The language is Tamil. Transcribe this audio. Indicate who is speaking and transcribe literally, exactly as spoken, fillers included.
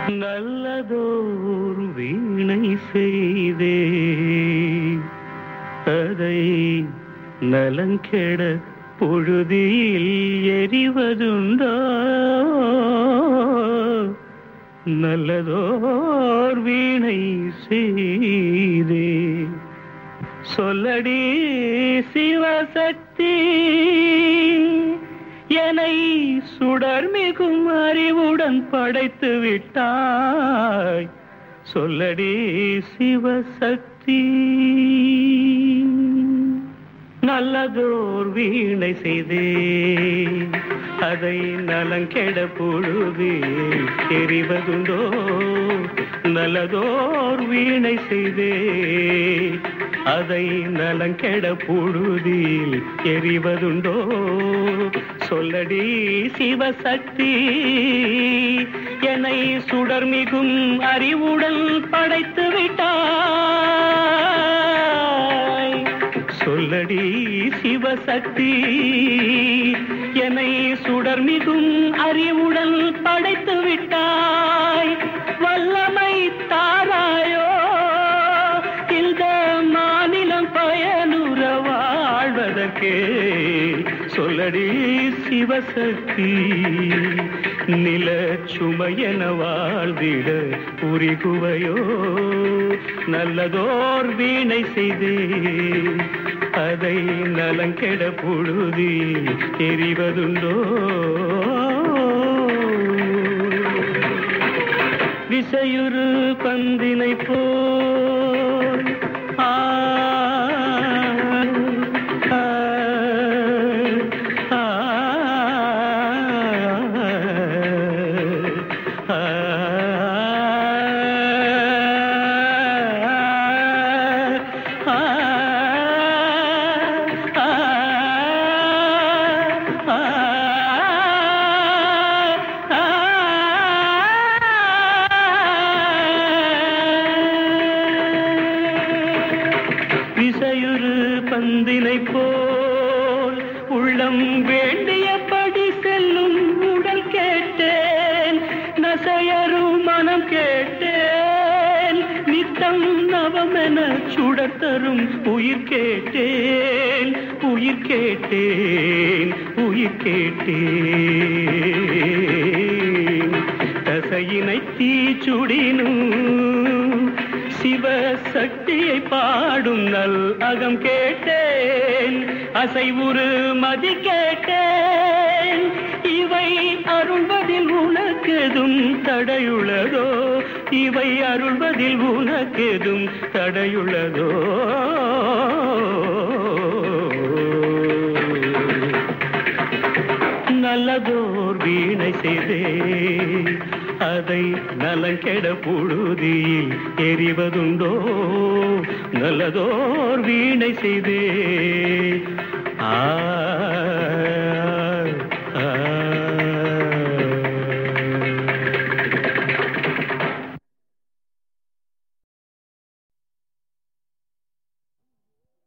Speaker 1: நல்லதோர் வீணை செய்தே அதை நலங்கெட பொழுதில் எரிவதுண்டோ நல்லதோர் வீணை செய்தே சொல்லடி சிவசக்தி என்னை சுடர் மிகும் அறிவுடன் படைத்து விட்டாய் சொல்லடி சிவசக்தி நல்லதோர் வீணை செய்தே அதை நலங்கெட பொழுதில் தெரிவதுண்டோ நல்லதோர் வீணை செய்தே அதை நலங்கெட பொழுதில் எரிவதுண்டோ சொல்லடி சிவசக்தி என்னை சுடர் மிகும் அறிவுடன் படைத்து விட்டாய் சொல்லடி சிவசக்தி என்னை சுடர் மிகும் அறிவுடன் படைத்து விட்டாய் வல்லமை தாராயோ இந்த மாநிலம் பயனுற வாழ்வதற்கே சொல்லடி சிவசக்தி நில சுமையென வாழ்ந்திட புரிகுவையோ நல்லதோர் வீணை செய்தே அதை நலங்கெட பொழுதில் தெரிவதுண்டோ விசையுறு பந்தினை போல் ஆ பந்தினை போல் உள்ளம் வேண்டியபடி செல்லும் உடல் கேட்டேன் நசையரும் மனம் கேட்டேன் நித்தம் நவமென சுடர் தரும் உயிர் கேட்டேன் உயிர் கேட்டேன் உயிர் கேட்டேன் தசையினை தீச்சுடினும் சிவசக்தியை பாடும் நல் அகம் கேட்டேன் அசைவுறு மதி கேட்டேன் இவை அருள்வதில் உனக்கெதும் தடையுள்ளதோ இவை அருள்வதில் உனக்கெதும் தடையுள்ளதோ நல்லதோர் வீணை செய்தே அதை நலங்கெட பொழுதில் எரிவதுண்டோ நல்லதோர் வீணை செய்தே ஆ